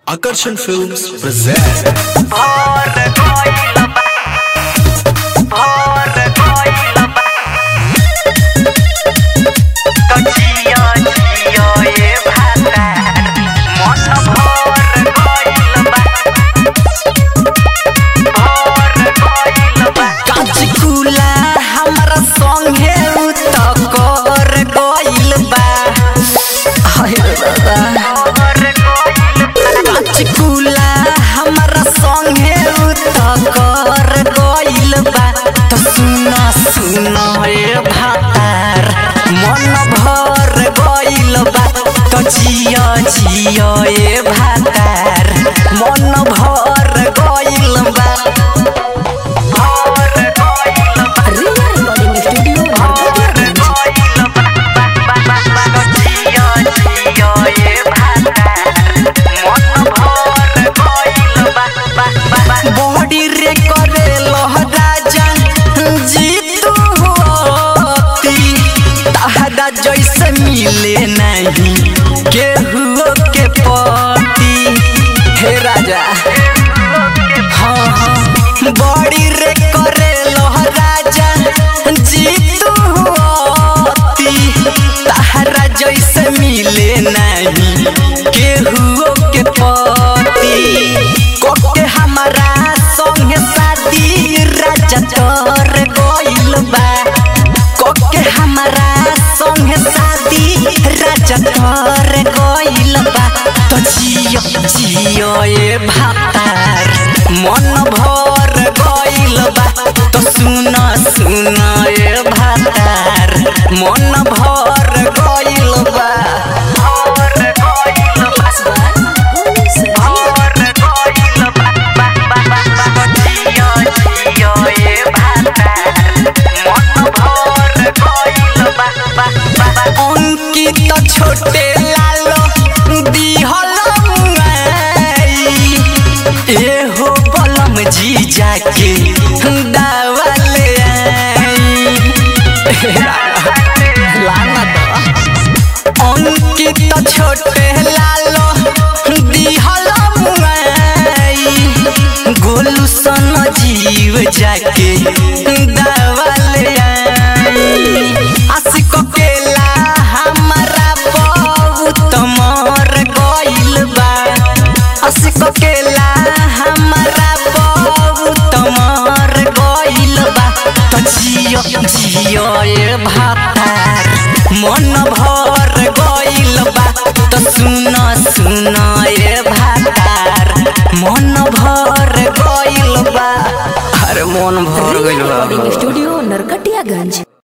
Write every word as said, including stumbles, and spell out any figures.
Akarshan Films present जिया जिया ए भातार मन भर गइल बा भर गइल बा रिया रिकॉर्डिंग स्टूडियो भर गइल बा जिया जिया ए भातार मन भर गइल बा बॉडी रे करे लहराजा जीतू होती ताहरा जैसे मिले नहीं केहुओ के पति हे राजा हाँ हाँ बड़ी रे करे लहराजा जीतू होती ताहरा जैसे मिले नहीं केहुओ के पति कोके हमारा संगे शादी राजा तोर गइल बा कोके हमारा संगे शादी राजा तोर गइल बा तो जियो जियो ए भातार मन भर गइल बा तो सुना सुना ए भातार मन भर गइल बा भर गइल बा भर गइल बा जियो जियो ए भातार मन भर गइल बा अंकित छोटे एहो बलम जी जाके दावा ले आई अंकित छोटे लालो दिहल मुआई गोलू सन जीव जाके दावा ले आई आशिक केला हमारा बहुत मर गइल बा आशिक केला जियो ए भातार मन भर गइल बा तो सुना सुना ए भातार मन भर गइल बा अरे मन भर गइल बा स्टूडियो नरकटियागंज।